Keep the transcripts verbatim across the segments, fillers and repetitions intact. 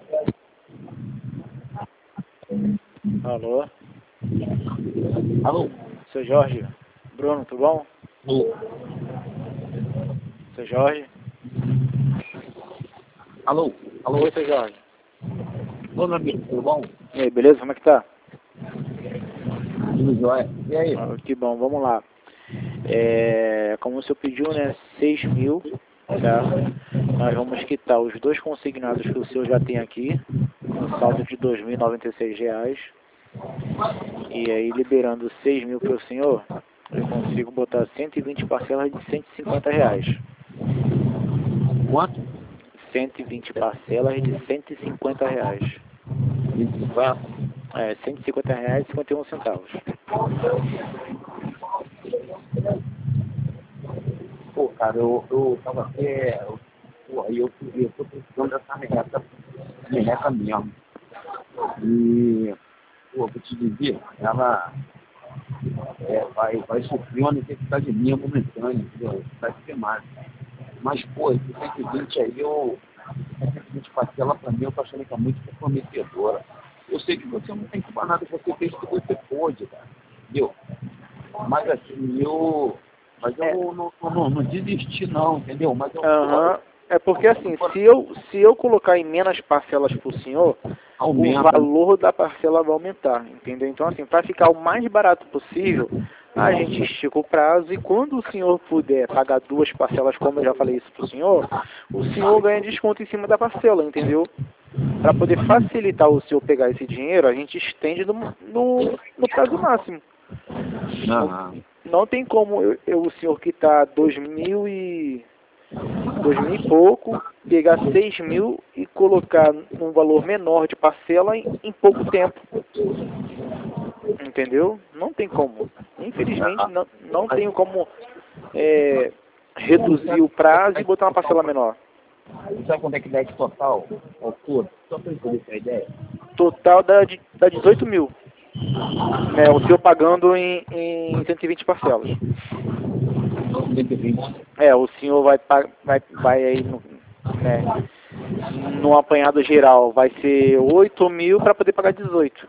Alô? Alô? Seu Jorge? Bruno, tudo bom? Alô? Seu Jorge? Alô? Alô? Oi, seu Jorge. Ô, meu amigo, tudo bom? E aí, beleza? Como é que tá? Tudo jóia. E aí? Ah, que bom, vamos lá. É, como o senhor pediu, né, seis mil, tá? Nós vamos quitar os dois consignados que o senhor já tem aqui, com saldo de dois mil e noventa e seis reais. E aí, liberando seis mil para o senhor, eu consigo botar cento e vinte parcelas de cento e cinquenta reais. Quanto? cento e vinte parcelas de cento e cinquenta reais. vinte e cinquenta? É, cento e cinquenta reais e cinquenta e um centavos. Pô, cara, eu, eu tava até... eu- Pô, aí eu, eu tô precisando dessa merreca, merreca mesmo. E... Pô, vou te dizer, ela... É, vai, vai sofrer uma necessidade minha momentânea, entendeu? Vai ser mais. Mas, pô, esse cento e vinte aí, eu... cento e vinte parcela pra mim, eu tô achando que é muito comprometedora. Eu sei que você não tem culpa nada, você fez o que você pôde, cara. Entendeu? Mas assim, eu... Mas eu É, não, não, não, não desisti não, entendeu? Mas eu... aham. É porque assim, se eu, se eu colocar em menos parcelas para o senhor, o Aumenta. valor da parcela vai aumentar, entendeu? Então assim, para ficar o mais barato possível, a gente estica o prazo e quando o senhor puder pagar duas parcelas, como eu já falei isso para o senhor, o senhor ganha desconto em cima da parcela, entendeu? Para poder facilitar o senhor pegar esse dinheiro, a gente estende no, no, no prazo máximo. Não, Não. não tem como eu, eu, o senhor quitar dois mil e dois mil e pouco, pegar seis mil e colocar num valor menor de parcela em, em pouco tempo. Entendeu? Não tem como. Infelizmente, não, não tenho como é, reduzir o prazo e botar uma parcela menor. Sabe quanto é que dá de total? Ao todo? Só pra eu poder ter ideia. Total dá, de, dá dezoito mil. Né, o senhor pagando em, em cento e vinte parcelas. cento e vinte. É, o senhor vai, pa- vai, vai aí no, né, no apanhado geral, vai ser oito mil para poder pagar dezoito.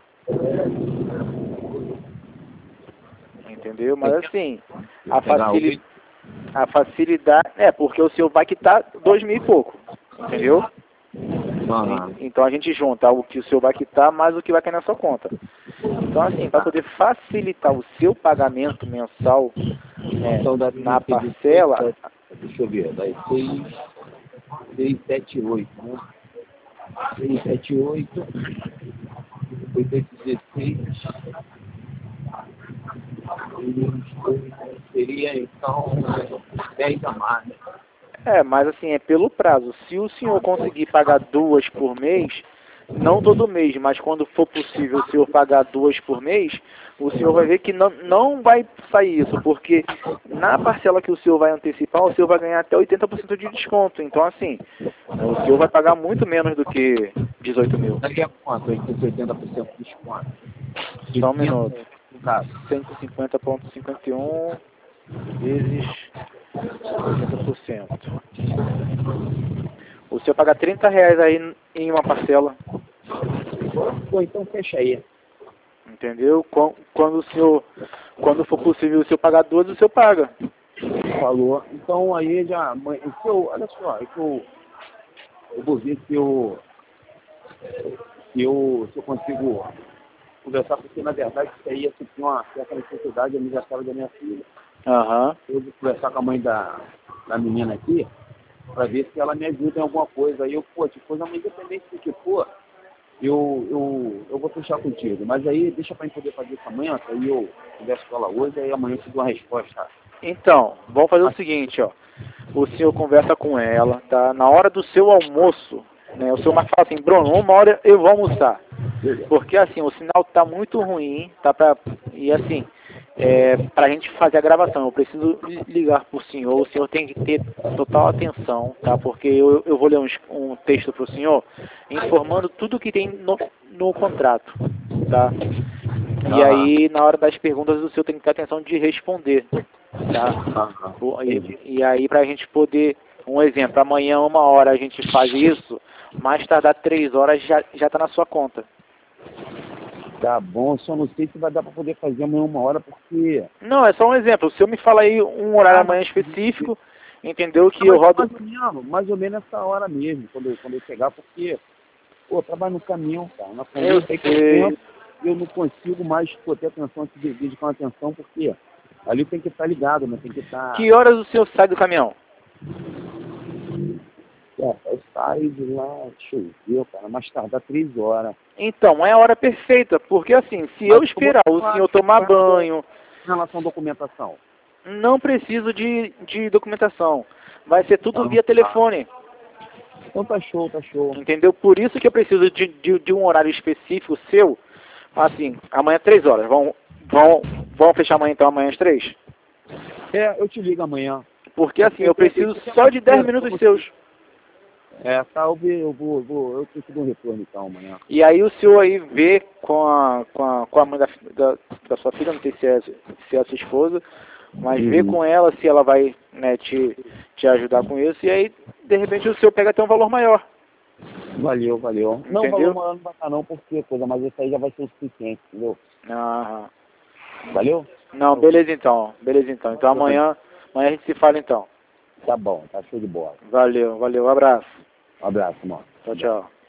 Entendeu? Mas assim, a, facili a facilidade... É, porque o senhor vai quitar dois mil e pouco. Entendeu? Aham. Então a gente junta o que o senhor vai quitar mais o que vai cair na sua conta. Então assim, para poder facilitar o seu pagamento mensal, né, Então dá na parcela... Deixa eu ver, dá seis, seis, sete, oito, né? seis, sete, oito, oito, dezesseis, seria então dez a mais. É, mas assim, é pelo prazo. Se o senhor conseguir pagar duas por mês, não todo mês, mas quando for possível o senhor pagar duas por mês, o senhor vai ver que não, não vai sair isso, porque na parcela que o senhor vai antecipar, o senhor vai ganhar até oitenta por cento de desconto. Então, assim, o senhor vai pagar muito menos do que dezoito mil. Daqui a quanto? oitenta por cento de desconto. Só um minuto. No caso. cento e cinquenta vírgula cinquenta e um vezes oitenta por cento. O senhor paga trinta reais aí em uma parcela. Pô, então fecha aí. Entendeu? Quando, quando o senhor, quando for possível o senhor pagar duas, o senhor paga. Falou. Então aí já, mãe, se eu, olha só, é que eu, eu vou ver se eu, se eu, se eu consigo conversar, porque na verdade isso aí é tipo uma certa necessidade aniversário da minha filha. Aham. Eu vou conversar com a mãe da, da menina aqui, para ver se ela me ajuda em alguma coisa. Aí eu, pô, depois, independente do que for, eu, eu, eu vou fechar contigo. Mas aí deixa para mim poder fazer isso amanhã, que aí eu converso com ela hoje, aí amanhã eu te dou uma resposta. Então, vamos fazer o seguinte, ó. O senhor conversa com ela, tá? Na hora do seu almoço, né? O senhor vai falar assim, Bruno, uma hora eu vou almoçar. Porque assim, o sinal tá muito ruim, tá pra... E assim, é, pra gente fazer a gravação, eu preciso ligar pro senhor, o senhor tem que ter total atenção, tá? Porque eu, eu vou ler um, um texto pro senhor, informando tudo que tem no, no contrato, tá? E aí, na hora das perguntas, o senhor tem que ter atenção de responder, tá? E, e aí, pra gente poder, um exemplo, amanhã, uma hora, a gente faz isso, mais tardar três horas já, já tá na sua conta. Tá bom, só não sei se vai dar para poder fazer amanhã uma hora, porque... Não, é só um exemplo. Se eu me fala aí um horário Ah, amanhã mas- específico, entendeu que Não, eu mas rodo... mais ou menos, mais ou menos essa hora mesmo, quando, eu- quando eu chegar, porque, pô, eu trabalho no caminhão, cara, na Eu família tem sei. tempo, eu não consigo mais pô, ter atenção, se de- dedicar uma atenção, porque ali tem que estar ligado, né? Tem que estar... Que horas o senhor sai do caminhão? É, eu saio de lá, deixa eu ver, cara, mais tardar três horas. Então, é a hora perfeita, porque assim, se eu Mas como esperar o falar senhor tomar banho, em relação à documentação? não preciso de, de documentação. Vai ser tudo Então, via telefone, então tá show, tá show. entendeu? Por isso que eu preciso de, de, de um horário específico seu, assim, amanhã três horas. Vão, vão, vão fechar amanhã então, amanhã às três? É, eu te ligo amanhã. Porque assim, eu preciso só de dez minutos seus. É, tá, eu, vi, eu vou, eu vou, eu preciso de um retorno então amanhã. E aí o senhor aí vê com a, com a, com a mãe da, fi- da, da sua filha, não sei se é, se é a sua esposa, mas vê Uhum. com ela se ela vai, né, te, te ajudar com isso, e aí, de repente, o senhor pega até um valor maior. Valeu, valeu. Não, Entendeu? valor maior não vai estar não, porque coisa, mas isso aí já vai ser o suficiente, entendeu? Ah, Valeu? não, beleza então, beleza então. Então amanhã, amanhã a gente se fala então. Tá bom, tá show de bola. Valeu, valeu, abraço. Um abraço, mano. Tchau, tchau.